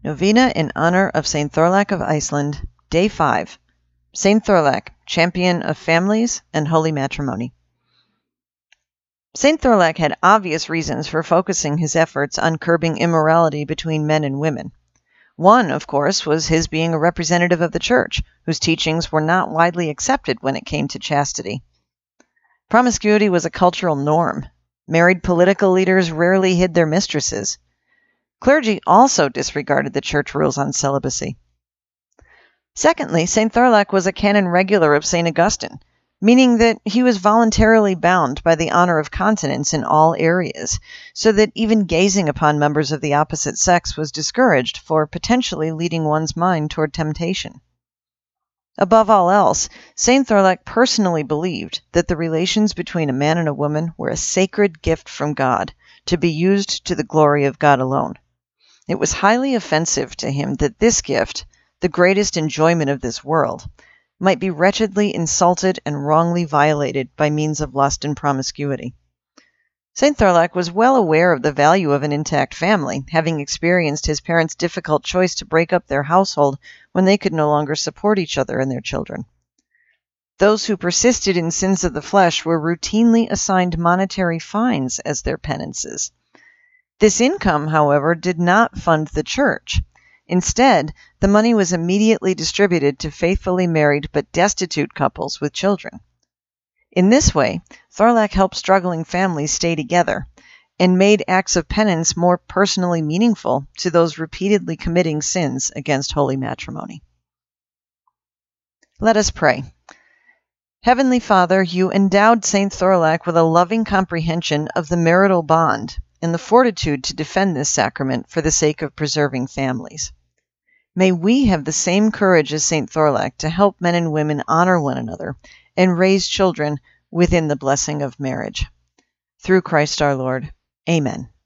Novena in honor of St. Thorlak of Iceland, Day 5. St. Thorlak, champion of families and holy matrimony. St. Thorlak had obvious reasons for focusing his efforts on curbing immorality between men and women. One, of course, was his being a representative of the Church, whose teachings were not widely accepted when it came to chastity. Promiscuity was a cultural norm. Married political leaders rarely hid their mistresses. Clergy also disregarded the Church rules on celibacy. Secondly, St. Thorlak was a canon regular of St. Augustine, meaning that he was voluntarily bound by the honor of continence in all areas, so that even gazing upon members of the opposite sex was discouraged for potentially leading one's mind toward temptation. Above all else, St. Thorlak personally believed that the relations between a man and a woman were a sacred gift from God, to be used to the glory of God alone. It was highly offensive to him that this gift, the greatest enjoyment of this world, might be wretchedly insulted and wrongly violated by means of lust and promiscuity. St. Thorlak was well aware of the value of an intact family, having experienced his parents' difficult choice to break up their household when they could no longer support each other and their children. Those who persisted in sins of the flesh were routinely assigned monetary fines as their penances. This income, however, did not fund the Church. Instead, the money was immediately distributed to faithfully married but destitute couples with children. In this way, Thorlak helped struggling families stay together and made acts of penance more personally meaningful to those repeatedly committing sins against holy matrimony. Let us pray. Heavenly Father, you endowed St. Thorlak with a loving comprehension of the marital bond and the fortitude to defend this sacrament for the sake of preserving families. May we have the same courage as St. Thorlak to help men and women honor one another and raise children within the blessing of marriage. Through Christ our Lord. Amen.